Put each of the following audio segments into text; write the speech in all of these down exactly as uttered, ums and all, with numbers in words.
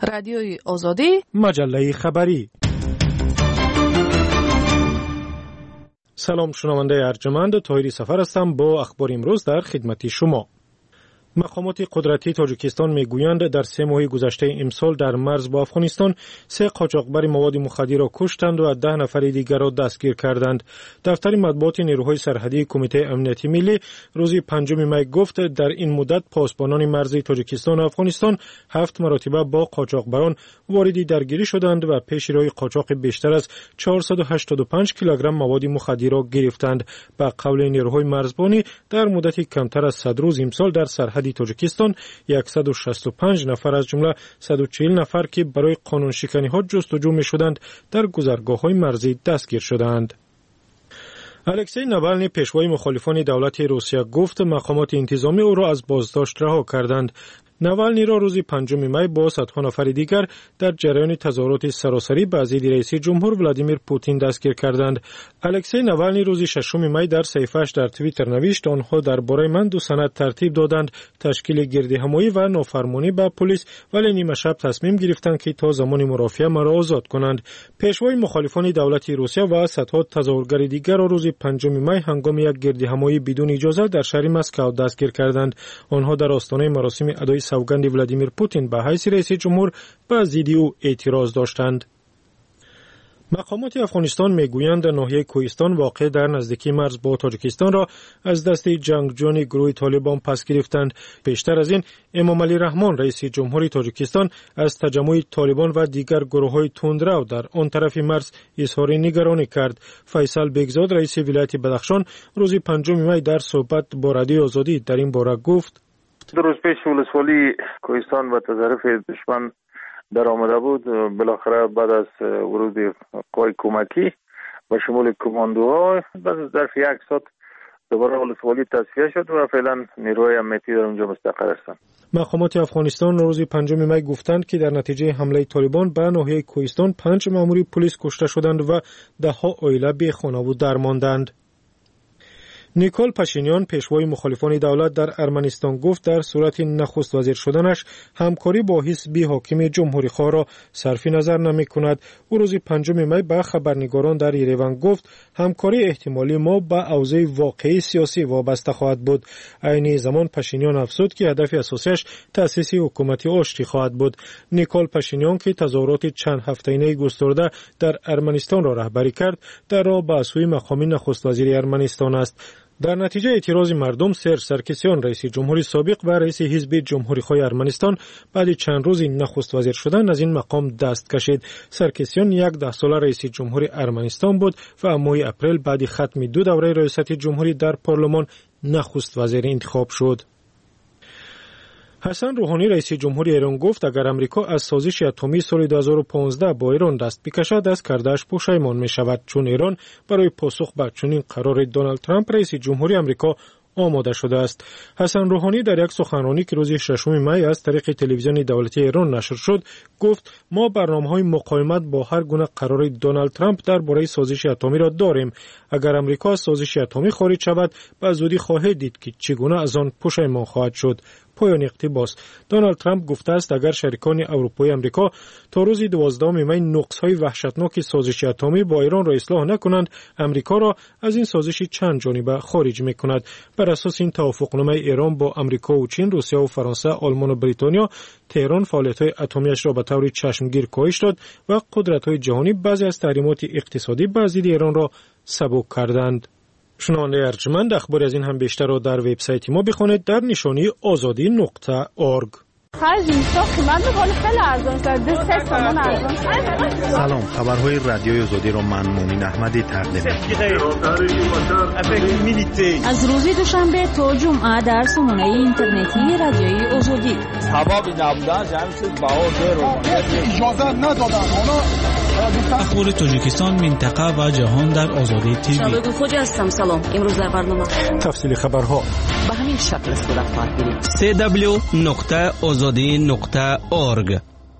رادیوی آزادی، مجله خبری. سلام شنونده ارجمند، طاهری سفر هستم با اخبار امروز در خدمت شما. مقامات قدرتی تاجیکستان میگویند در سه ماه گذشته امسال در مرز با افغانستان سه قاچاقبر مواد مخدر را کشتند و ده نفر دیگر را دستگیر کردند. دفتر مطبوعات نیروهای سرحدی کمیته امنیتی ملی روز پنجم می گفت در این مدت پاسبانان مرزی تاجیکستان و افغانستان هفت مرتبه با قاچاقبران واردی درگیری شدند و پیش روی قاچاق بیشتر از چهارصد و هشتاد و پنج کیلوگرم مواد مخدر را گرفتند. به قول نیروهای مرزبانی در مدت کمتر از صد روز امسال در سرحد تاجیکستان صد و شصت و پنج نفر از جمله صد و چهل نفر که برای قانون شکنی ها جستجو می شدند در گذرگاه های مرزی دستگیر شدند. الکسی ناوالنی پیشوای مخالفان دولت روسیه گفت مقامات انتظامی او را از بازداشت رها کردند. ناوالنی را روز پنجم می با صدها نفر دیگر در جریان تظاهرات سراسری به ضد رئیس جمهور ولادیمیر پوتین دستگیر کردند. الکسی ناوالنی روز ششم می در صفحه‌اش در توییتر نوشت آنها درباره من دو سند ترتیب دادند تشکیل گردهمایی و نافرمانی به پلیس، ولی نیمه شب تصمیم گرفتند که تا زمان مرافعه مرا آزاد کنند. پیشوای مخالفان دولت روسیه و صدها تظاهرگر دیگر را روز پنجم می هنگام یک گردهمایی بدون اجازه در شهر مسکو دستگیر کردند. آنها در آستانه مراسم ادای سوگند ولادیمیر پوتین به حیث رئیس جمهور به ضد او اعتراض داشتند. مقامات افغانستان میگویند ناحیه کوهستان واقع در نزدیکی مرز با تاجیکستان را از دست جنگجویان گروه طالبان پس گرفتند. پیشتر از این امام علی رحمان رئیس جمهوری تاجیکستان از تجمع طالبان و دیگر گروه‌های تندرو در آن طرف مرز اظهار نگرانی کرد. فیصل بیگزاد رئیس ولایت بدخشان روز پنجم می در صحبت با رادیو آزادی در این باره گفت: دو روز پیش ولسوالی کوهستان و تظاهر دشمن در آمده بود. بالاخره بعد از ورود قوای کمکی و شمول کماندوها بعد از ظرف یک ساعت دوباره ولسوالی تصفیه شد و فعلا نیروهای امنیتی در اونجا مستقر هستند. مقامات افغانستان روز پنجم می گفتند که در نتیجه حمله طالبان به ناحیه کوهستان پنج مأمور پلیس کشته شدند و ده ها عائله بی خانواده درماندند. نیکول پاشینیان پیشوای مخالفان دولت در ارمنستان گفت در صورت نخست وزیر شدنش همکاری با حزب حاکم جمهوری خواه را صرف نظر نمی کند. او روز پنجم می به خبرنگاران در یریون گفت همکاری احتمالی ما به اوضاع واقعی سیاسی وابسته خواهد بود. عین زمان پاشینیان افزود که هدف اساسیش تأسیس حکومت آشتی خواهد بود. نیکول پاشینیان که تظاهرات چند هفته‌ای گسترده در ارمنستان را رهبری کرد در راه به سوی مقام نخست وزیر ارمنستان است. در نتیجه اعتراض مردم سرژ سرکسیان رئیس جمهوری سابق و رئیس حزب جمهوری خواه ارمنستان بعد چند روز نخست وزیر شدن از این مقام دست کشید. سرکسیان یک ده ساله رئیس جمهوری ارمنستان بود و ماه اپریل بعد ختم دو دوره ریاست جمهوری در پارلمان نخست وزیر انتخاب شد. حسن روحانی رئیس جمهوری ایران گفت اگر امریکا از سازش اتمی سال دو هزار و پانزده با ایران دست بکشد از کرده‌اش پشیمان می شود، چون ایران برای پاسخ به چنین قرار دونالد ترامپ رئیس جمهوری امریکا آماده شده است. حسن روحانی در یک سخنرانی که روز ششم می از طریق تلویزیون دولتی ایران نشر شد گفت ما برنامه‌های مقاومت با هر گونه قرار دونالد ترامپ درباره سازش اتمی را داریم. اگر امریکا از سازش اتمی خارج شود به زودی خواهید دید که چگونه از آن پشیمان خواهد شد. پایان اقتباس. دونالد ترامپ گفته است اگر شریکان اروپایی امریکا تا روز دوازدهم می نقص‌های وحشتناک سازش اتمی با ایران را اصلاح نکنند، امریکا را از این سازش چند جانبه خارج می‌کند. بر اساس این توافقنامه ایران با امریکا و چین، روسیه و فرانسه، آلمان و بریتانیا، تهران فعالیت‌های اتمیش را به طور چشمگیر کاهش داد و قدرت‌های جهانی بعضی از تحریمات اقتصادی به ضد ایران را سبک کردند. شنونده ارجمند، اخبار از این هم بیشتر را در وبسایت ما بخوانید در نشانی آزادی نقطه اورگ. سلام، خبرهای رادیوی آزادی را من مومن احمدی تقدیم می‌کنم. از روز دوشنبه تا جمعه در سامانه اینترنتی رادیوی آزادی. سبب نبودن جمعیت باور رو اجازه ندادن. اخبار تاجیکستان، منطقه و جهان در آزادی تیوی. شبکه خوجی هستم. سلام. امروز در برنامه تفصیل خبرها به همین شکل صورت خواهد گرفت. دبلیو دبلیو دبلیو نقطه آزادی نقطه اورگ.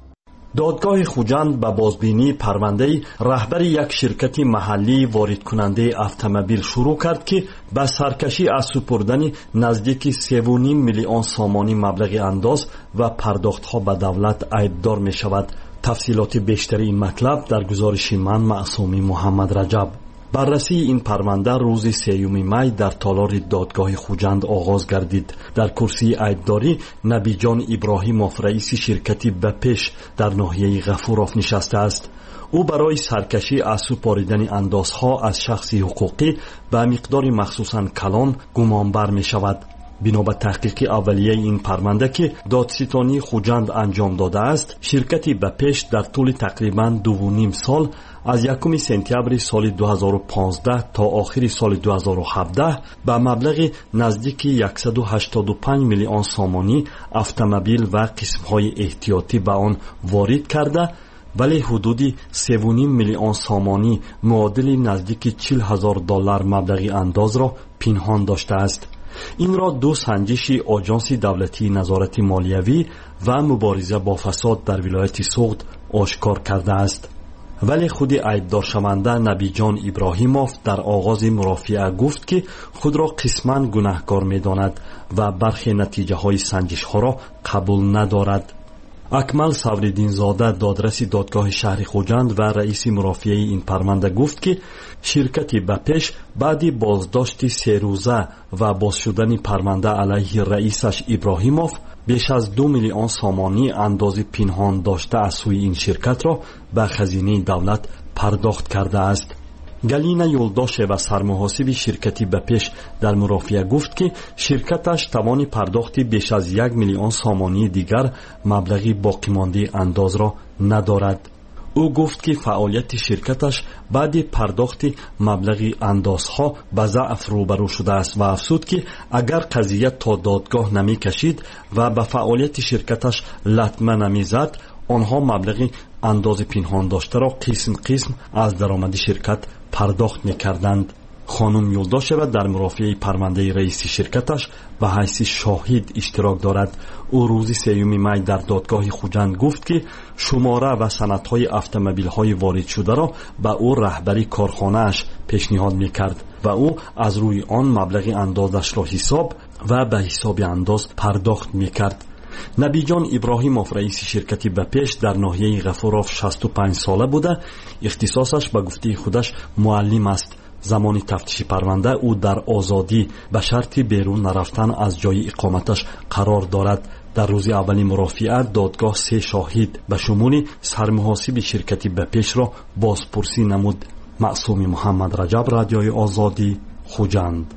دادگاه خوجند به بازبینی پرونده رهبر یک شرکت محلی وارد کننده اتومبیل شروع کرد که به سرکشی از سپردن نزدیک سه و نیم میلیون سامانی مبلغ انداز و پرداختها به دولت عیبدار می شود. تفصیلات بیشتری این مطلب در گزارش من معصومی محمد رجب. بررسی این پرونده روز سیوم می در تالار دادگاه خوجند آغاز گردید. در کرسی عیبداری نبی جان ابراهیموف رئیس شرکتی بپش در ناحیه غفورов نشسته است. او برای سرکشی از سپاریدن اندازها از شخصی حقوقی به مقدار مخصوصاً کلان گمانبر می شود. بنا به تحقیق اولیه این پرونده که دادستانی خوجند انجام داده است، شرکت بپش در طول تقریباً دو و نیم سال از یکم سپتامبر سال دو هزار و پانزده تا آخر سال دو هزار و هفده به مبلغ نزدیک صد و هشتاد و پنج میلیون سامانی اتومبیل و قسم‌های احتیاطی به آن وارد کرده، ولی حدود سه و نیم میلیون سامانی معادل نزدیک چهل هزار دلار مبلغ انداز را پنهان داشته است. این را دو سنجش آژانس دولتی نظارت مالیوی و مبارزه با فساد در ولایت سوغد آشکار کرده است. ولی خود عیبدار شونده نبی جان ابراهیموف در آغاز مرافعه گفت که خود را قسماً گناهکار می داند و برخی نتیجه های سنجش ها را قبول ندارد. اکمل صبرالدین زاده دادرس دادگاه شهر خوجند و رئیس مرافعه این پرونده گفت که شرکت بپش بعد بازداشت سه روزه و باز شدن پرونده علیه رئیسش ابراهیموف بیش از دو میلیون سامانی اندازه پنهان داشته از سوی این شرکت را به خزینه دولت پرداخت کرده است. گلینا یولداشه و سرمحاسب شرکتی بپش در مرافعه گفت که شرکتش توان پرداخت بیش از یک میلیون سامانی دیگر مبلغی باقی مانده انداز را ندارد. او گفت که فعالیت شرکتش بعد پرداخت مبلغ اندازها به ضعف روبرو شده است و افزود که اگر قضیه تا دادگاه نمی کشید و به فعالیت شرکتش لطمه نمی زد، آنها مبلغ انداز پنهان داشته را قسم قسم از درآمد شرکت پرداخت می کردند. خانم یولداشeva در مرافعه پرونده رئیس شرکتش به حیث شاهد اشتراک دارد. او روز سیوم می در دادگاه خوجند گفت که شماره و سندهای اتومبیل‌های وارد شده را به او رهبری کارخانه‌اش پیشنهاد می‌کرد و او از روی آن مبلغ اندازش را حساب و به حساب انداز پرداخت می‌کرد. نبی جان ابراهیموف رئیس شرکتی بپش در ناحیه غفورov شصت و پنج ساله بوده. اختصاصش به گفته خودش معلم است. زمان تفتیش پرونده او در آزادی به شرط بیرون نرفتن از جای اقامتش قرار دارد. در روز اولی مرافعه دادگاه سه شاهد به شمول سرمحاسب شرکتی بپش را بازپرسی نمود. معصومی محمد رجب، رادیوی آزادی، خوجند.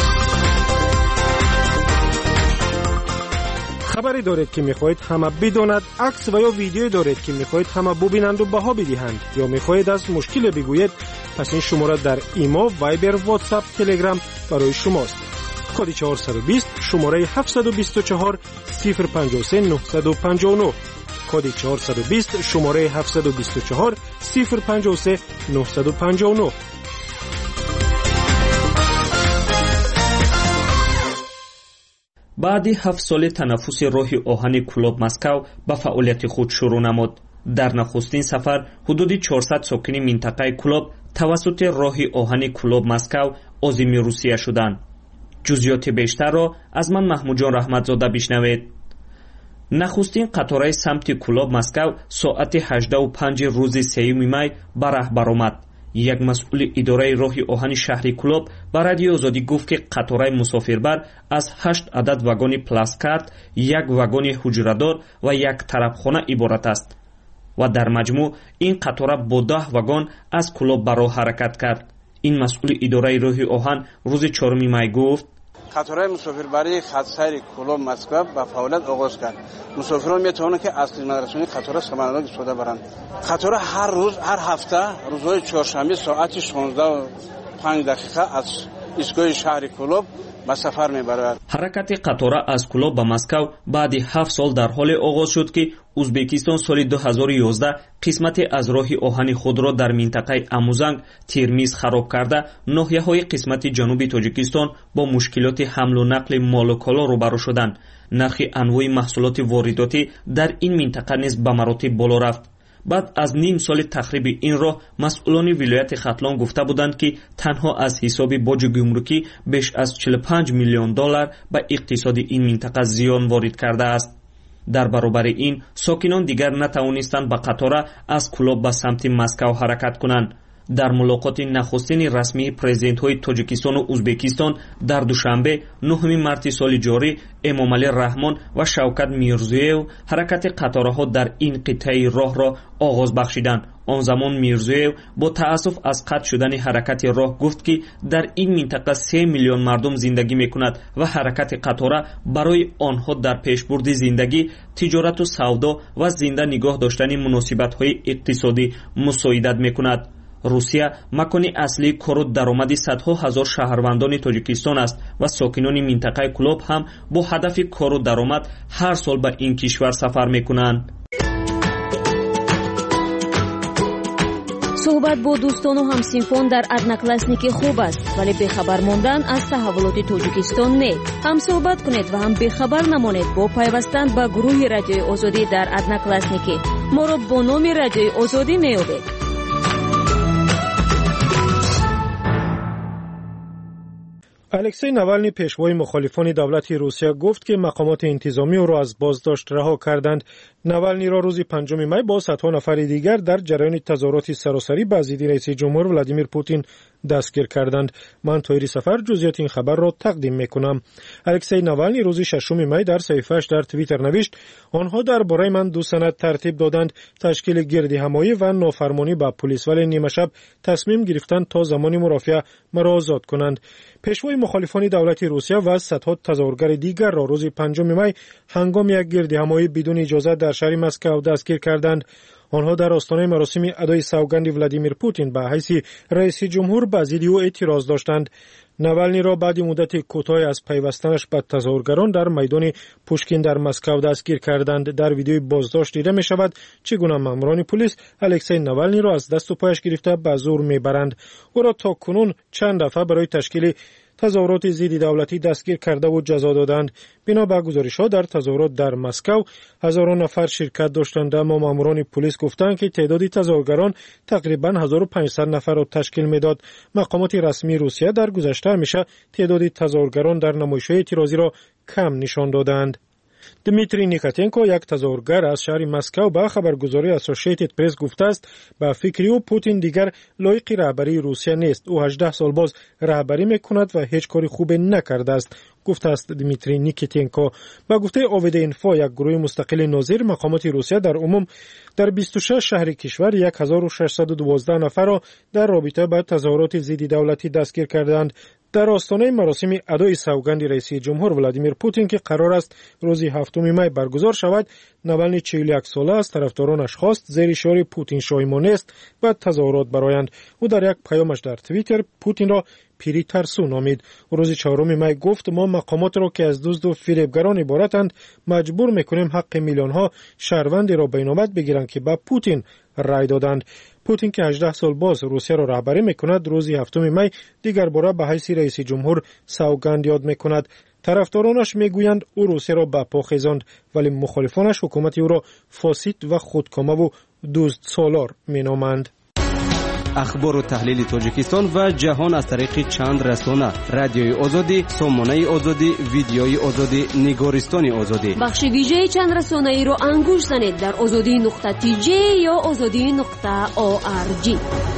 خبری دارید که میخواهید همه بداند، عکس و یا ویدیویی دارید که میخواهید همه ببینند و بها بدهند، یا میخواهید از مشکل بگویید، پس این شماره در ایما، وایبر، واتساپ، تلگرام برای شماست. کد چهارصد و بیست شماره هفتصد و بیست و چهار صفر پنجاه و سه نهصد و پنجاه و نه. کد چهارصد و بیست شماره هفتصد و بیست و چهار صفر پنجاه و سه نهصد و پنجاه و نه. بعد هفت سال تنفس راه آهن کلوب مسکو به فعالیت خود شروع نمود. در نخستین سفر حدود چهارصد ساکن منطقه کلوب توسط راه آهن کلوب مسکو عازم روسیه شدند. جزئیات بیشتر را از من محمود جان رحمتزاده بشنوید. نخستین قطار سمت کلوب مسکو ساعت هجده و پنج روز سیوم می به راه برآمد. یک مسئول اداره راه آهن شهر کلوب به رادیو آزادی گفت که قطار مسافربر از هشت عدد واگن پلاستیک، یک واگن حجره‌دار و یک طرفخانه عبارت است و در مجموع این قطار با ده واگن از کلوب به راه حرکت کرد. این مسئول اداره راه آهن روز چهارم می گفت قطار مسافربری خط سیر کلوب مسکو با فعالیت آغاز کرد. مسافران میتونن که از خدمترسانی قطار سمنان استفاده برند. قطار هر روز هر هفته روزهای چهارشنبه ساعت شانزده و پنج دقیقه از ایستگاه شهر کلوب به سفر میبرد. حرکت قطار از کلوب به مسکو بعد هفت سال در حال آغاز شد که ازبکستان سال دو هزار و یازده قسمت از راه آهن خود را در منطقه اموزنگ ترمیز خراب کرده ناحیه‌های قسمت جنوبی تاجیکستان با مشکلات حمل و نقل مال و کالا روبرو شدند. نرخ انواع محصولات وارداتی در این منطقه نیز به مراتب بالا رفت. بعد از نیم سال تخریب این راه، مسئولان ولایت ختلان گفته بودند که تنها از حساب باج گمرکی بیش از چهل و پنج میلیون دلار به اقتصاد این منطقه زیان وارد کرده است. در برابر این، ساکنان دیگر نتوانستند به قطار از کلوب به سمت مسکو حرکت کنند. در ملاقات نخستین رسمی پرزیدنت های تاجیکستان و ازبکستان در دوشنبه نهم مارس سال جاری، امامعلی رحمان و شوکت میرزویو حرکت قطارها در این قطعه راه را آغاز بخشیدند. آن زمان میرزویو با تأسف از قطع شدن حرکت راه گفت که در این منطقه سه میلیون مردم زندگی میکند و حرکت قطار برای آنها در پیشبرد زندگی، تجارت و سودا و زنده نگاه داشتن مناسبت های اقتصادی مساعدت میکند. روسیه مکان اصلی کار و درآمد صدها هزار شهروندان تاجیکستان است و ساکنان منطقه کلوب هم با هدف کار و درآمد هر سال به این کشور سفر میکنند. صحبت با دوستان و همسینفان در ادناکلاسنیک خوب است، ولی بخبر ماندن از تحولات تاجیکستان نه. هم صحبت کنید و هم بخبر نمانید با پیوستن به گروه رادیوی آزادی در ادناکلاسنیک. ما را با نام رادیوی آزادی میابید. الکسی ناوالنی پیشوای مخالفان دولت روسیه گفت که مقامات انتظامی او را از بازداشت رها کردند. ناوالنی را روز پنجم می با صدها نفر دیگر در جریان تظاهرات سراسری به ضد رئیس جمهور ولادیمیر پوتین دستگیر کردند. من طاهری سفر جزئیات این خبر را تقدیم میکنم. الکسی ناوالنی روز ششم می در صفحه‌اش در توییتر نوشت: آنها درباره من دو سند ترتیب دادند تشکیل گردهمایی و نافرمانی با پلیس، ولی نیمه شب تصمیم گرفتند تا زمانی مرافعه مرا آزاد کنند. پیشوای مخالفان دولت روسیه و صدها تظاهرگر دیگر را روز پنجم می هنگام یک گردهمایی بدون اجازه در شهر مسکو دستگیر کردند. آنها در آستانه مراسم ادای سوگند ولادیمیر پوتین به حیث رئیس جمهور به ضد او اعتراض داشتند. ناوالنی را بعد مدت کوتاه از پیوستنش به تظاهرگران در میدان پوشکین در مسکو دستگیر کردند. در ویدیوی بازداشت دیده می شود چگونه ماموران پلیس الکسی ناوالنی را از دست و پایش گرفته به زور میبرند. او را تا کنون چند دفعه برای تشکیل تظاهرات ضد دولتی دستگیر کرده و جزا دادند. بنا به گزارش‌ها در تظاهرات در مسکو هزاران نفر شرکت داشتند، اما ماموران پلیس گفتند که تعداد تظاهرگران تقریباً هزار و پانصد نفر را تشکیل میداد. مقامات رسمی روسیه در گذشته همیشه تعداد تظاهرگران در نمایش‌های اعتراضی را کم نشان دادند. دمیتری نیکاتنکو، یک تظاهرگر از شهر مسکو، به خبرگزاری اسوسییتد پرس گفته است به فکر او پوتین دیگر لایق رهبری روسیه نیست. او هجده سال باز رهبری میکند و هیچ کاری خوب نکرده است، گفته است دمیتری نیکاتنکو. با گفته اوید اینفو، یک گروه مستقل ناظر مقامات روسیه در عموم در بیست و شش شهر کشور یک هزار و ششصد و دوازده نفر را در رابطه با تظاهرات ضد دولتی دستگیر کردند. در آستانه مراسم ادای سوگند رئیس جمهور ولادیمیر پوتین که قرار است روز هفتم می برگزار شود، ناوالنی چهل و یک ساله از طرفدارانش خواست زیر شعار پوتین شایمان است و تظاهرات برآیند. او در یک پیامش در توییتر پوتین را پیری ترسو نامید. روز چهارم می گفت: ما مقامات را که از دزد و فریبگران عبارتند مجبور میکنیم حق میلیون ها شهروند را بینامت بگیرند که به پوتین رای دادند. پوتین که هجده سال باز روسیه را رهبری میکند، روز هفتم می دیگر باره به حیث رئیس جمهور سوگند یاد میکند. طرفدارانش میگویند او روسیه را به پا خیزاند، ولی مخالفانش حکومت او را فاسد و خودکامه و دزد سالار مینامند. اخبار و تحلیل تاجیکستان و جهان از طریق چند رسانه: رادیوی آزادی، سامانه آزادی، ویدیوی آزادی، نگارستان آزادی. بخش ویژه چند رسانه ای را انگوش زنید در آزادی نقطه تی جی یا آزادی نقطه او آر جی.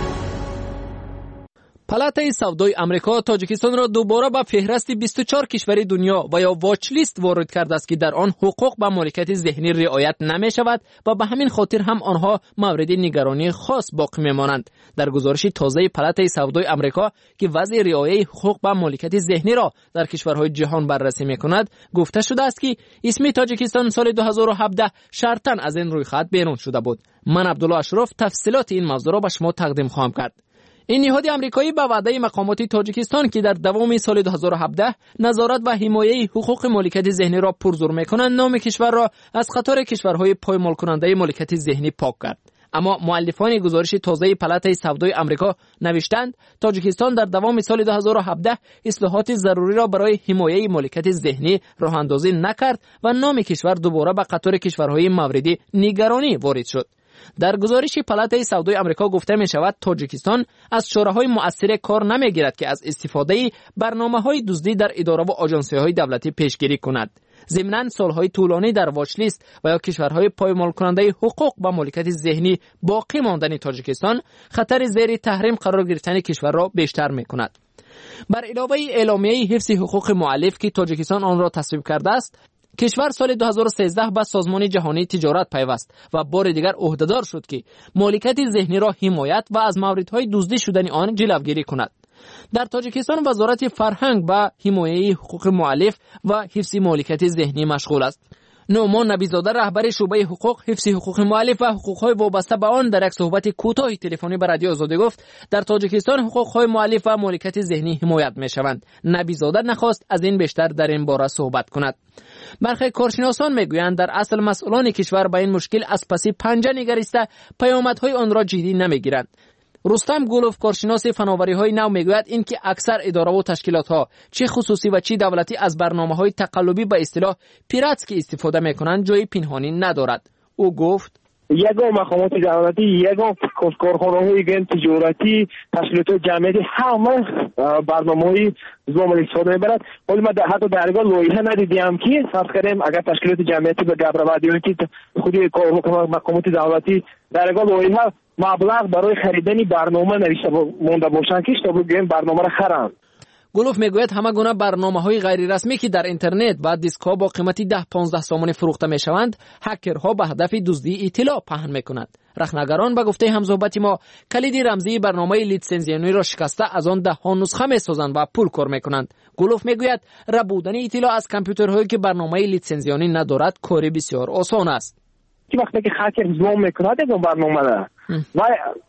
پالاتای سودای امریکا تاجیکستان را دوباره به فهرست بیست و چهار کشور دنیا و یا واچ لیست وارد کرده است که در آن حقوق به مالکیت ذهنی رعایت نمی شود و به همین خاطر هم آنها مورد نگرانی خاص باقی میمانند. در گزارش تازه پالاتای سودای امریکا که وضع رعایت حقوق به مالکیت ذهنی را در کشورهای جهان بررسی میکند، گفته شده است که اسم تاجیکستان سال دو هزار و هفده شرطاً از این رویخط بیرون شده بود. من عبدالله اشرف تفصیلات این موضوع را به شما تقدیم خواهم کرد. این نهاد آمریکایی به وعده مقامات تاجیکستان که در دوام سال دو هزار و هفده نظارت و حمایت حقوق مالکیت ذهنی را پرزور میکنند، نام کشور را از قطار کشورهای پایمال کننده مالکیت ذهنی پاک کرد. اما مؤلفان گزارش تازه پالاتای سودای آمریکا نوشتند تاجیکستان در دوام سال دو هزار و هفده اصلاحات ضروری را برای حمایت مالکیت ذهنی راه اندازی نکرد و نام کشور دوباره به قطار کشورهای مورد نگرانی وارد شد. در گزارش پالاتای سودای آمریکا گفته می شود تاجیکستان از شوراهای مؤثر کار نمی گیرد که از استفاده برنامه‌های دزدی در اداره و آژانسی‌های دولتی پیشگیری کند. ضمناً سالهای طولانی در واچ لیست و یا کشورهای پایمال کننده حقوق و مالکیت ذهنی باقی ماندن تاجیکستان خطر زیر تحریم قرار گرفتن کشور را بیشتر می کند. بر علاوه اعلامیه حفظ حقوق مؤلف که تاجیکستان آن را تصویب کرده است، کشور سال دو هزار و سیزده به سازمان جهانی تجارت پیوست و بار دیگر عهدهدار شد که مالکیت ذهنی را حمایت و از موردهای دزدی شدن آن جلوگیری کند. در تاجیکستان وزارت فرهنگ به حمایت حقوق مؤلف و حفظ مالکیت ذهنی مشغول است. نعمان نبیزاده رهبر شعبه حقوق، حفظ حقوق مؤلف و حقوق‌های وابسته به آن در یک صحبت کوتاه تلفنی به رادیو آزادی گفت در تاجیکستان حقوق‌های مؤلف و مالکیت ذهنی حمایت می‌شوند. نبیزاده نخواست از این بیشتر در این باره صحبت کند. برخی کارشناسان میگویند در اصل مسئولان کشور به این مشکل از پس پنجه نگریسته پیامدهای آن را جدی نمیگیرند. رستم گولوف کارشناس فناوری‌های نو میگوید اینکه اکثر اداره و تشکیلات‌ها چه خصوصی و چه دولتی از برنامه‌های تقلبی به اصطلاح پیراتسکی استفاده می‌کنند جای پنهانی ندارد. او گفت یگان مقامات دولتی، یگان کارخانه‌های تجارتی، تشکیلات جمعیتی همه برنامه‌های زمان استفاده می‌برند. ولی ما حتی درگاه لایحه ندیدیم که فرض کنیم اگر تشکیلات جمعیتی به گبرآوردی که خودی مقامات دولتی درگاه لایحه مبلغ برای خریدن برنامه نوشته مونده باشند که تا بگیم برنامه را خرند. گولوف میگوید همه گونه برنامه‌های غیر رسمی که در اینترنت و دیسک‌ها با قیمتی ده پانزده سامانی فروخته میشوند، هکرها به هدف دزدی اطلاع پهن میکنند. رخنگران به گفته همصحبت ما کلید رمزی برنامه لیتسنزیونی را شکسته از آن ده ها نسخه میسازند و پول کار میکنند. گولوف میگوید ربودن اطلاع از کامپیوترهایی که برنامه لیتسنزیونی ندارد کاری بسیار آسان است. که وقتی که هکر زوم میکند این برنامه را و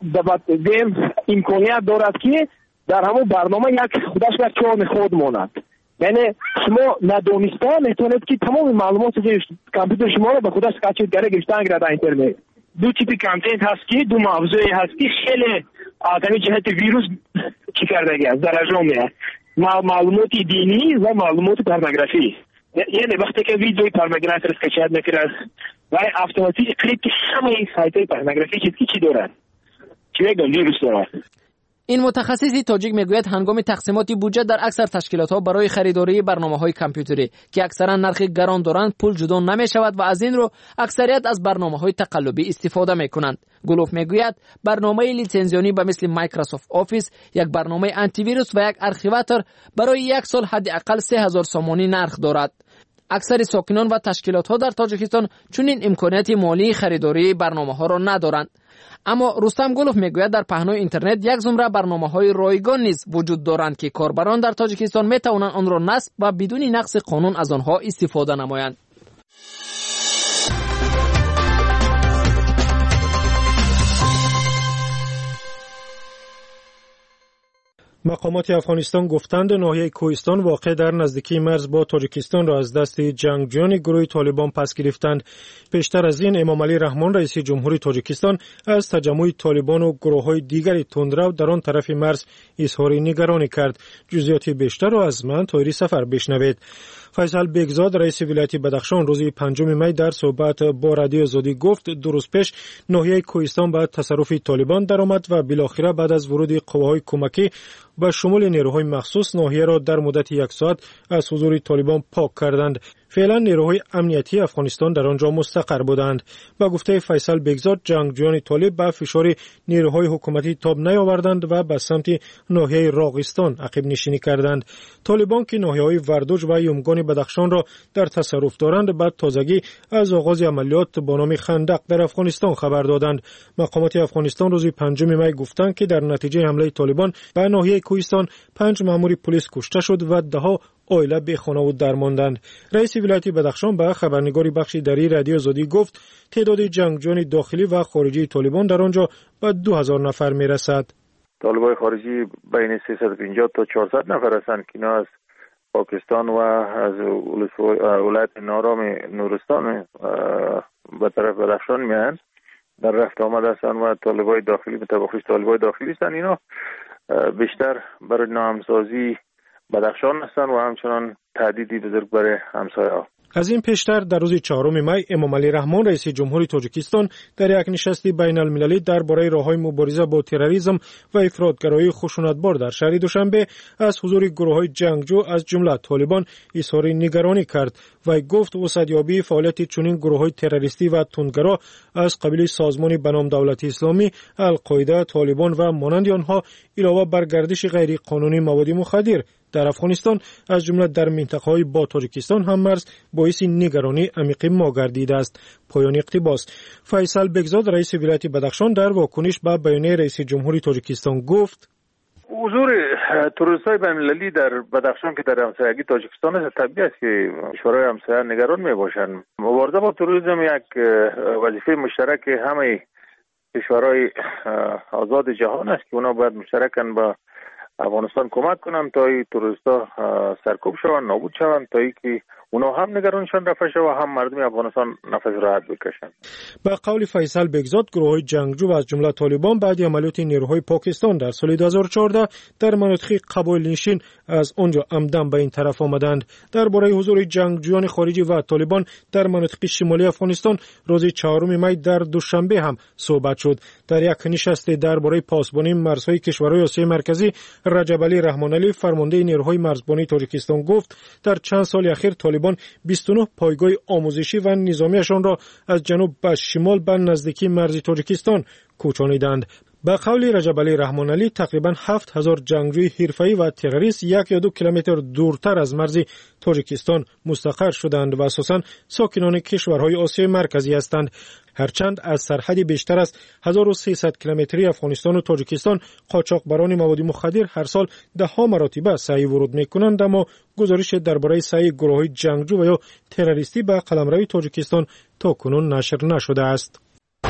دیم امکانیت دارد که در همون برنامه یک خودش یک چون خود ماند. یعنی شما ندانسته میتونید که تمام معلومات کامپیوتر شما رو به خودش کچید گره گرفتن گره در اینترنت. دو تیپی کانتنت هست که دو موضوعی هست که خیلی آدمی جهت ویروس چی کردگی است در اجرامه معلومات دینی و معلومات پورنوگرافی. یعنی وقتی که ویدیوی پورنوگرافی رو کچید میکنه و اتوماتیک کلیک همه این سایت های پورنوگرافی چی چی دارن چی یک ویروس دارن. این متخصصی تاجیک میگوید هنگام تقسیمات بودجه در اکثر تشکیلات‌ها برای خریداری برنامه‌های کامپیوتری که اکثرا نرخ گران دارند پول جدا نمی‌شود و از این رو اکثریت از برنامه‌های تقلبی استفاده می‌کنند. گولوف میگوید برنامه لیتسنزیونی به مثل مایکروسافت آفیس، یک برنامه آنتی ویروس و یک آرشیواتور برای یک سال حداقل سه هزار سامانی نرخ دارد. اکثر ساکنان و تشکیلات‌ها در تاجیکستان چنین امکانیت مالی خریداری برنامه‌ها را ندارند. اما رستم گولوف میگوید در پهنای اینترنت یک زمره برنامه‌های رایگان نیز وجود دارند که کاربران در تاجیکستان میتوانند آن را نصب و بدون نقض قانون از آنها استفاده نمایند. مقامات افغانستان گفتند ناحیه کوهستان واقع در نزدیکی مرز با تاجیکستان را از دست جنگجویان گروه طالبان پس گرفتند. پیشتر از این امام علی رحمان رئیس جمهوری تاجیکستان از تجمع طالبان و گروه‌های دیگری تندرو در آن طرف مرز اظهار نگرانی کرد. جزئیات بیشتر را از من طاهری سفر بشنوید. فیصل بیگزاد رئیس ولایت بدخشان روز پنجم می در صحبت با رادیو آزادی گفت دو روز پیش ناحیه کوهستان به تصرف طالبان درآمد و بالاخره بعد از ورود قواهای کمکی با شمول نیروهای مخصوص ناحیه را در مدت یک ساعت از حضور طالبان پاک کردند. فعلا نیروهای امنیتی افغانستان در آنجا مستقر بودند. با گفته فیصل بیگزاد جنگجویان طالب به فشار نیروهای حکومتی تاب نیاوردند و به سمت ناحیه راغستان عقب نشینی کردند. طالبان که ناحیه‌های وردوج و یومگان بدخشان را در تصرف دارند بعد تازگی از آغاز عملیات با نام خندق در افغانستان خبر دادند. مقامات افغانستان روز پنجم می گفتند که در نتیجه حمله طالبان به ناحیه کوهستان پنج مأمور پلیس کشته شد و ده‌ها عائله بی خانه و درماندند. رئیس ولایت بدخشان به خبرنگاری بخش دری رادیو آزادی گفت تعداد جنگجویان داخلی و خارجی طالبان در آنجا به دو هزار نفر می رسد. طالبان خارجی بین سیصد و پنجاه تا چهارصد نفر هستند که اینا از پاکستان و از ولایت نارام نورستان به طرف بدخشان میان در رفت آمد هستند و طالبای داخلی متوخیش طالبای داخلی هستند. اینا بیشتر برای ناهمسازی بدخشان هستند و همچنان تهدیدی بزرگ برای همسایه‌ها. از این پیشتر در روز چهارم می امام علی رحمان رئیس جمهوری تاجیکستان در یک نشست بین المللی درباره راههای مبارزه با تروریسم و افراطگرایی خشونتبار در شهر دوشنبه از حضور گروه‌های جنگجو از جمله طالبان اظهار نگرانی کرد و گفت وسعت‌یابی فعالیت چنین گروه‌های تروریستی و تندگرا از قبیل سازمان به نام دولت اسلامی، القاعده، طالبان و مانند آنها علاوه بر گردش غیر قانونی مواد مخدر در افغانستان از جمله در منطقه‌های با تاجیکستان هم مرز باعث نگرانی عمیق ما گردیده است. پایان اقتباس. فیصل بگزاد رئیس ولایت بدخشان در واکنش به بیانیه رئیس جمهوری تاجیکستان گفت: حضور تروریست‌های بین‌المللی در بدخشان که در همسایگی تاجیکستان است، طبیعی است که کشورهای همسایه نگران میباشند. مبارزه با تروریسم یک وظیفه مشترک همه کشورهای آزاد جهان است که اونا باید مشترکاً با افغانستان کمک کنند تا این تروریست‌ها سرکوب شوند، نابود شوند، تا اینکه اونا هم نگرانشان رفع شود و هم مردم افغانستان نفس راحت بکشند. با قول فیصل بگزاد، گروه‌های جنگجو از جمله طالبان بعد عملیات نیروهای پاکستان در سال دو هزار و چهارده در مناطق قبایل نشین از آنجا عمدن به این طرف آمدند. درباره حضور جنگجویان خارجی و طالبان در مناطق شمالی افغانستان روز چهارم می در دوشنبه هم صحبت شد. در یک نشست درباره پاسبانی مرزهای کشورهای آسیای مرکزی، رجب علی رحمان علی فرمانده نیروهای مرزبانی تاجیکستان گفت در چند سال اخیر طالبان بیست و نه پایگاه آموزشی و نظامیشان را از جنوب به شمال به نزدیکی مرز تاجیکستان کوچانیدند. به قول رجب علی رحمان علی تقریبا هفت هزار جنگجوی حرفه‌ای و تروریست یک یا دو کیلومتر دورتر از مرز تاجیکستان مستقر شدند و اساساً ساکنان کشورهای آسیای مرکزی هستند. هرچند از سرحد بیشتر از هزار و سیصد کیلومتری افغانستان و تاجیکستان قاچاقبران مواد مخدر هر سال ده ها مراتب سعی ورود می‌کنند، اما گزارش درباره سعی گروه‌های جنگجو و یا تروریستی به قلمرو تاجیکستان تاکنون نشر نشده است.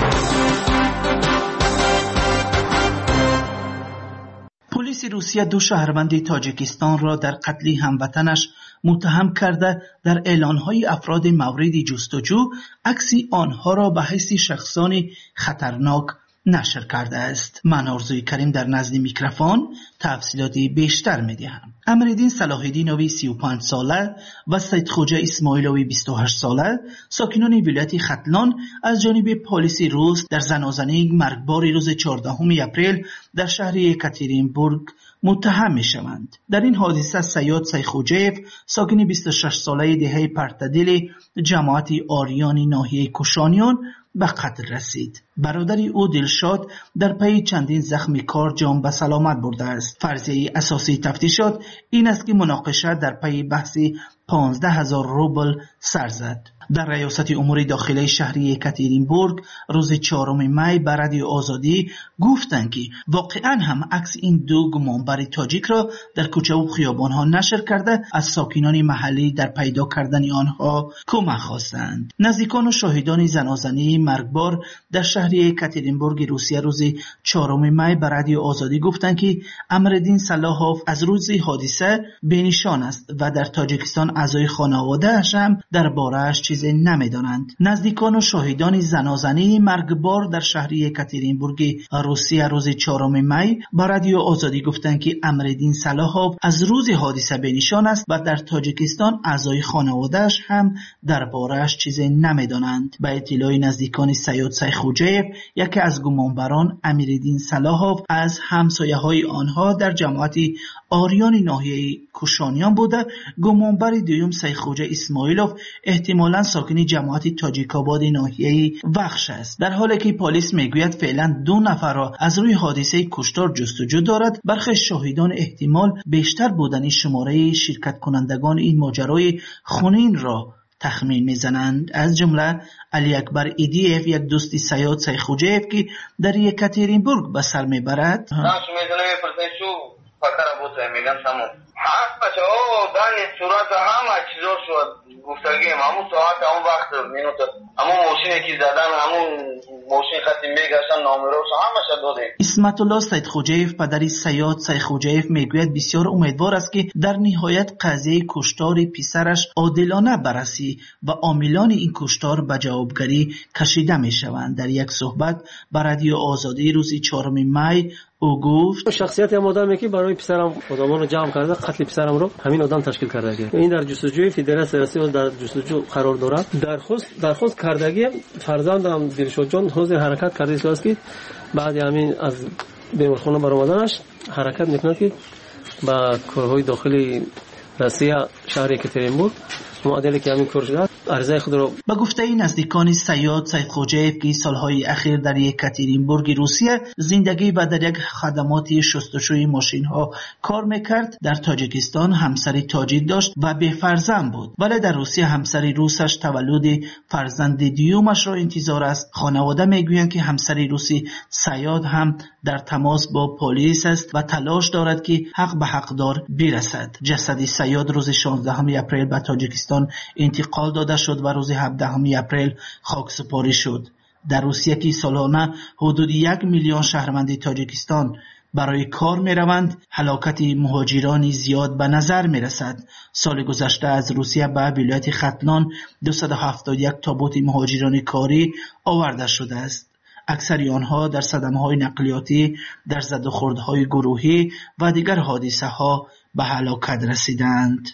پلیس روسیه دو شهروند تاجیکستان را در قتل هموطنش متهم کرده در اعلان‌های افراد مورد جستجو عکسی آنها را به حیث شخصانی خطرناک نشر کرده است. من آرزوی کریم در نزد میکروفون تفصیلاتی بیشتر می‌دهم. امرالدین صلاح الدینوی سی و پنج ساله و سید خوجه اسماعیلوی بیست و هشت ساله ساکنان ولایت ختلان از جانب پلیس روس در زنازنه مرگبار روز چهاردهم اپریل در شهر یکاترینبورگ متهم می‌شوند. در این حادثه سیاد سیخوجیف ساکن بیست و شش ساله دهه پرتدل جماعت آریانی ناحیه کوشانیان به قتل رسید. برادر او دلشاد در پی چندین زخمی کار جان به سلامت برده است. فرضیه اساسی تفتیشات این است که مناقشه در پی بحث پانزده هزار روبل سر زد. در ریاست امور داخلی شهر یکاترینبورگ روز چهارم می به رادیو آزادی گفتند که واقعا هم عکس این دو گمانبر تاجیک را در کوچه و خیابانها نشر کرده از ساکنان محلی در پیدا کردن آنها کمک خواستند. نزدیکان و شاهدان زنازنه مرگبار در شهر یکاترینبورگ روسیه روز چهارم می به رادیو آزادی گفتند که امرالدین صلاحوف از روز حادثه بینشان است و در تاجیکستان اعضای خانواده‌اش هم درباره‌اش چیزی نمی‌دانند. نزدیکان و شاهدان زنازنه مرگبار در شهر یکاترینبورگ روسیه روز چهارم می به رادیو آزادی گفتند که امرالدین صلاحوف از روز حادثه بینشان است و در تاجیکستان اعضای خانواده‌اش هم درباره‌اش چیزی نمی‌دانند. به اطلاع نزدیکان سیاد سیخوجیف یکی از گمانبران امرالدین صلاحوف از همسایه‌های آنها در جماعت آریان ناحیه کوشانیان بوده. گمانبر دوم سیخوجه اسماعیلوف احتمالاً ساکن جماعت تاجیک‌آباد ناحیه وخش است. در حالی که پلیس میگوید فعلا دو نفر را از روی حادثه کشتار جستجو دارد، برخی شاهدان احتمال بیشتر بودن شماره شرکت کنندگان این ماجرای خونین را تخمین میزنند. از جمله علی اکبر ایدیف یک دوست سیاد سیخوجیف که در یکاترینبورگ به سر میبرد. فکر بود میگم تمام حق بچه او دانی صورت همه چیزا شد گفتگی همون ساعت همون وقت مینوت همون ماشینی که زدن همون ماشین خطی میگشتن نامرو همش داده. اسمت الله سید خوجیف پدری سیاد سید خوجیف میگوید بسیار امیدوار است که در نهایت قضیه کشتار پسرش عادلانه بررسی و عاملان این کشتار به جوابگری کشیده میشوند. در یک صحبت با رادیو آزادی روز چهارم می او گفت شخصیت هم آدمی که برای پسرم آدمان رو جمع کرده، قتل پسرم رو همین آدم تشکیل کرده. این در جستجوی فدراسیون سیاسی در جستجو قرار دارد. درخواست درخواست کردگی فرزندم دلشاد جان حاضر حرکت کرده است که بعد همین از بیمارخانه برآمدنش حرکت میکند که با کارهای داخلی روسیه شهر یکاترینبورگ معادلی که همین کار شده عرضه خود را به گفته نزدیکان سیاد سید خوجیف که سالهای اخیر در یکاترینبورگ روسیه زندگی و در یک خدماتی شستشوی ماشین ها کار میکرد، در تاجیکستان همسری تاجیک داشت و به فرزند بود، ولی در روسیه همسری روسش تولد فرزند دیومش را انتظار است. خانواده میگویند که همسری روسی سیاد هم در تماس با پلیس است و تلاش دارد که حق به حقدار برسد. جسد سیاد روز شانزدهم اپریل به تاجیکستان انتقال داده شد و روز هفدهم اپریل خاکسپاری شد. در روسیه که سالانه حدود یک میلیون شهروند تاجیکستان برای کار می روند، هلاکت مهاجران زیاد به نظر می رسد. سال گذشته از روسیه به ولایت ختلان دویست و هفتاد و یک تابوت مهاجران کاری آورده شده است. اکثر آنها در صدمه‌های نقلیاتی، در زد و خوردهای گروهی و دیگر حادثه ها به هلاکت رسیدند.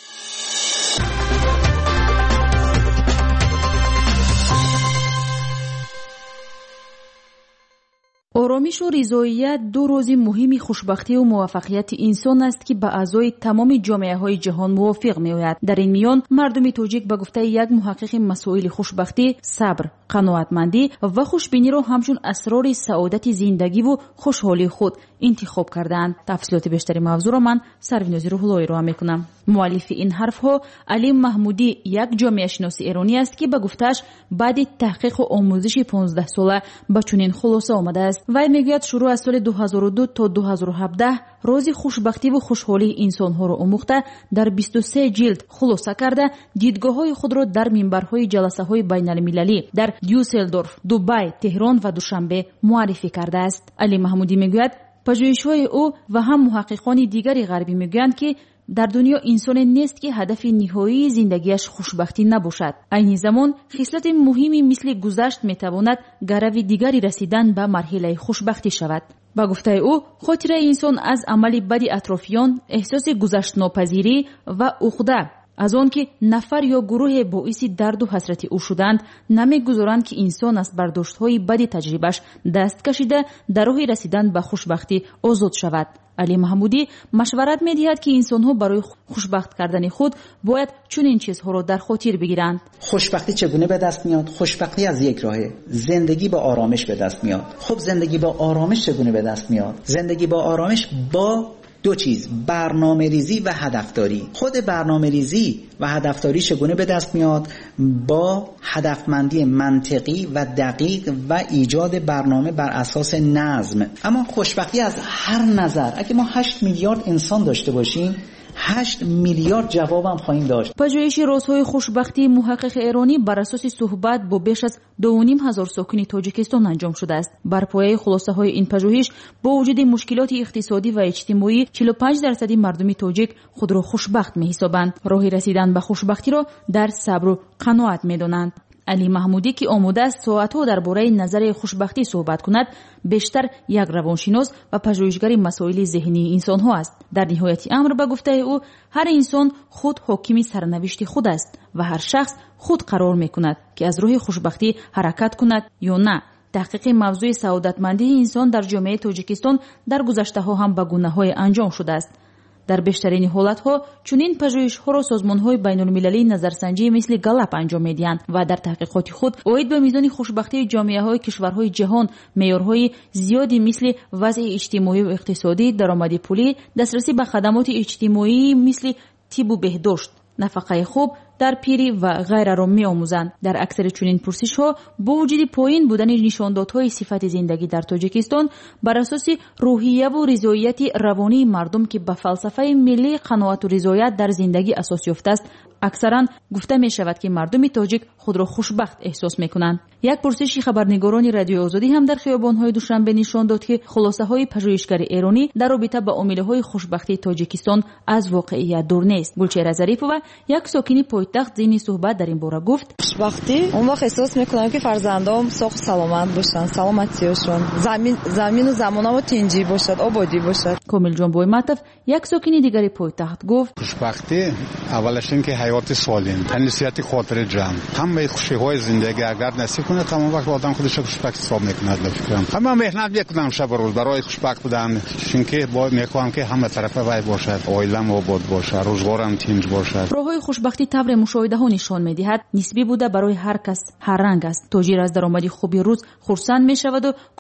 آرامش و رضایت دو روز مهم خوشبختی و موفقیت انسان است که به اعضای تمام جامعه های جهان موافق می آید. در این میان مردم تاجیک به گفته یک محقق مسائل خوشبختی صبر، قناعتمندی و خوشبینی را همچون اسرار سعادت زندگی و خوشحالی خود انتخاب کردند. تفصیلات بیشتری موضوع را من سرویناز روح‌اللهی را میکنم. مؤلف این حرف ها علی محمودی یک جامعه شناس ایرانی است که به گفتش بعد تحقیق و آموزش پانزده ساله به چنین خلاصه آمده است. وی میگوید شروع از سال دو هزار و دو تا دو هزار و هفده روز خوشبختی و خوشحالی انسان ها را آموخته در بیست و سه جلد خلاصه کرده دیدگاه های خود را در منبرهای جلسه های بین المللی در دیوسلدورف، دبی، تهران و دوشنبه معرفی کرده است. علی محمودی میگوید پژوهش‌های او و هم محققان دیگری غربی میگویند که در دنیا انسان نیست که هدف نهایی زندگیش خوشبختی نباشد. این زمان خصلت مهمی مثل گذشت میتواند گرو دیگری رسیدن به مرحله خوشبختی شود. با گفته او خاطره انسان از عمل بد اطرافیان، احساس گذشت ناپذیری و عقده از آن که نفر یا گروه باعث درد و حسرت او شدند نمیگذارند که انسان از برداشت‌های بد تجربهش دست کشیده در راه رسیدن به خوشبختی آزاد شود. علی محمودی مشورت می‌دهد که انسان‌ها برای خوشبخت کردن خود باید چنین چیزها را در خاطر بگیرند. خوشبختی چگونه به دست میاد؟ خوشبختی از یک راهه، زندگی با آرامش به دست میاد. خب زندگی با آرامش چگونه به دست میاد؟ زندگی با آرامش با دو چیز، برنامه ریزی و هدفداری. خود برنامه ریزی و هدفداری چگونه به دست میاد؟ با هدفمندی منطقی و دقیق و ایجاد برنامه بر اساس نظم. اما خوشبختی از هر نظر، اگه ما هشت میلیارد انسان داشته باشیم هشت میلیارد جواب هم خواهیم داشت. پژوهش رازهای خوشبختی محقق ایرانی بر اساس صحبت با بیش از دو و نیم هزار ساکن تاجیکستان انجام شده است. بر پایه خلاصه های این پژوهش با وجود مشکلات اقتصادی و اجتماعی چهل و پنج درصد مردم تاجیک خود را خوشبخت می‌حسابند. راه رسیدن به خوشبختی را در صبر و قناعت می‌دانند. علی محمودی که آماده است ساعت‌ها درباره نظر خوشبختی صحبت کند، بیشتر یک روانشناس و پژوهشگر مسائل ذهنی انسان‌ها است. در نهایت امر به گفته او هر انسان خود حاکم سرنوشت خود است و هر شخص خود قرار می‌کند که از راه خوشبختی حرکت کند یا نه. تحقیق موضوع سعادتمندی انسان در جامعه تاجیکستان در گذشته‌ها هم به گونه‌های انجام شده است. در بیشترین حالتها چنین پژوهش‌ها را سازمان‌های بین‌المللی نظرسنجی مثل گالاپ انجام می‌دهند و در تحقیقات خود اوید به میزان خوشبختی جامعه‌های کشورهای جهان معیارهای زیادی مثل وضع اجتماعی و اقتصادی، درآمد پولی، دسترسی به خدمات اجتماعی مثل طب و بهداشت، نفقه خوب، در پیری و غیره را می‌آموزند. در اکثر چنین پرسش‌ها با وجود پایین بودن نشاندادهای صفت زندگی در تاجیکستان بر اساس روحیه و رضایت روانی مردم که به فلسفه ملی قناعت و رضایت در زندگی اساس یافته است، اکثرا گفته می شود که مردم تاجیک خود را خوشبخت احساس می کنند. یک پرسش خبرنگاران رادیو آزادی هم در خیابان‌های دوشنبه نشان داد که خلاصه‌های پژوهشگر ایرانی در رابطه با عامل‌های خوشبختی تاجیکستان از واقعیت دور نیست. گلچهره ظریفова یک ساکن پایتخت زین صحبت در این باره گفت: خوشبختی اون وقت احساس می‌کنم که فرزندام سالم سلامت باشن، سلامتیشون زمین زمین و زمانم تنجی باشد، آبادی باشد. کامل جان بویمتов یک ساکن دیگری پایتخت گفت: خوشبختی اولش این که حیات سالم، تنیسیت خاطر جمع، همه خوشی‌های زندگی اگر نصیب کنه تمام وقت آدم خودش خوشبخت حساب میکنه. فکرم همه مهنت میکنم شب و روز برای خوشبخت بودن، چون که با میخوام که همه طرفه وای باشد، عائله‌ام آباد باشه، روزگارم تنج باشد. راههای خوشبختی طبع مشاهده ها نشان میدهد نسبی بوده برای هر کس هر رنگ است. تاجر از درآمدی خوبی روز خرسند میشود و